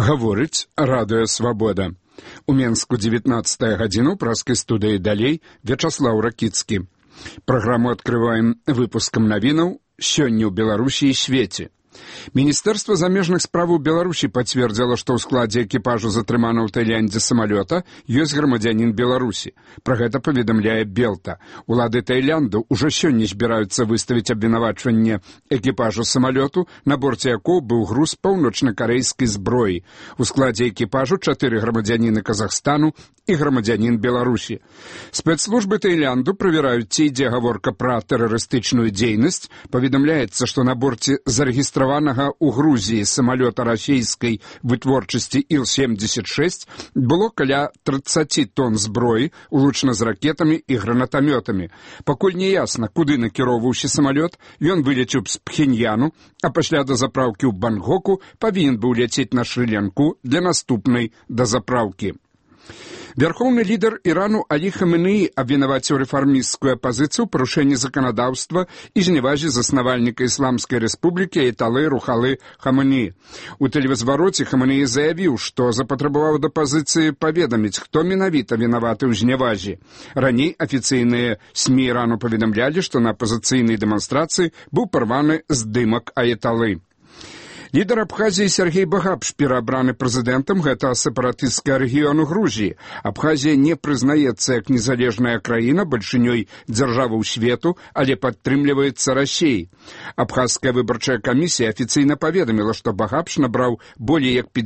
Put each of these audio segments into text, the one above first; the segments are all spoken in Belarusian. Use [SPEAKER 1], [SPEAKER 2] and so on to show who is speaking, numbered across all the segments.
[SPEAKER 1] Гаворыць радыё «Свабода». У Менску 19 гадзіну праскай студыі далей Вячаслаў Ракіцкі. Праграму адкрываем выпускам навінаў «Сёння ў Беларусі і свеце». Міністэрства замежных справаў Беларусі пацвердзіла, што ў складзе экіпажу затрымана ў Таіландзе самалёта ёсць грамадзянін Беларусі. Пра гэта паведамляе Белта. Улады Таіланду ўжо сёння збіраюцца выставіць абвінавачванне экіпажу самалёту, на борце якога быў груз паўночна-карэйскай зброі. У складзе экіпажу 4 грамадзяніны Казахстану і грамадзянін Беларусі. Спецслужбы Таіланду правяраюць, ці ідзе гаворка пра тэрарыстычную дзейнасць. Паведамляецца, што на борце зарэгістраванага у Грузіі самалёта расійскай вытворчасці Ил-76 было каля 30 тонн зброі, улучана з ракетамі і гранатамётамі. Пакуль не ясна, куды накіроўваўся самалёт, ён вылецеў з Пхеньяну, а пасля дазапраўкі ў Бангкоку павінен быў ляцець на Шры-Лянку для наступнай дазапраўкі. Вярхоўны лідар Ірану Алі Хаменеі абвінаваціў рэфармісцкую апазіцыю ў парушэнні заканадаўства і зневазе заснавальніка Ісламскай рэспублікі Аяталы Рухалы Хаменеі. У тэлезвароце Хаменеі заявіў, што запатрабаваў да апазіцыі паведаміць, хто менавіта вінаваты ў зневазе. Раней афіцыйныя СМІ Ірану паведамлялі, што на апазіцыйнай дэманстрацыі быў парваны здымак Аяталы. Лідар Абхазіі Сергей Багапш пераабраны прэзідэнтам гэтага сепаратысцкага рэгіёну Грузіі. Абхазія не прызнаецца як незалежная краіна бальшынёй дзяржаваў свету, але падтрымліваецца Расіяй. Абхазская выбарчая камісія афіцыйна паведаміла, што Багапш набраў болей як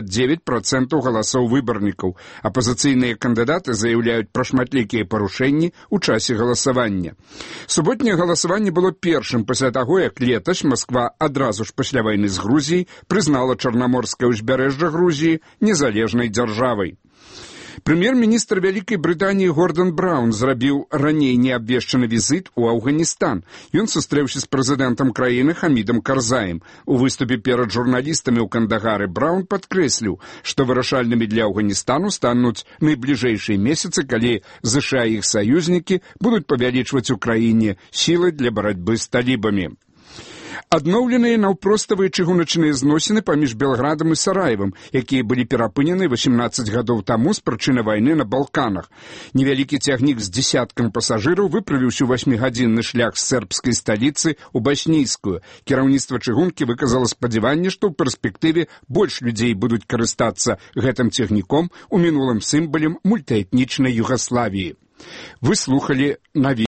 [SPEAKER 1] 59% галасоў выбарнікаў. Апазіцыйныя кандыдаты заяўляюць пра шматлікія парушэнні ў часе галасавання. Суботняе галасаванне было першым пасля таго, як летась Масква адразу ж пасля вайны з Грузіяй прызнала Чарнаморскае ўзбярэжжа Грузіі незалежнай дзяржавай. Прэм'ер-міністр Вялікай Брытаніі Гордан Браўн зрабіў раней неабвешчаны візіт у Афганістан. Ён сустрэўся з прэзідэнтам краіны Хамідам Карзаем. У выступе перад журналістамі ў Кандагары Браўн падкрэсліў, што вырашальнымі для Афганістану стануць найбліжэйшыя месяцы, калі ЗША і іх саюзнікі будуць павялічваць у краіне сілы для барацьбы з талібамі. Адноўленыя наўпроставыя чыгуначныя зносіны паміж Белградам і Сараевым, якія былі перапынены 18 гадоў таму з прычыны вайны на Балканах. Невялікі цягнік з дзесяткам пасажыраў выправіўся ў 8-гадзінны шлях з сербскай сталіцы ў Баснійскую. Кіраўніцтва чыгункі выказала спадзяванне, што ў перспектыве больш людзей будуць карыстацца гэтым цягніком, у мінулым сімвалам мультыэтнічнай Югаславіі. Вы слухалі навіны.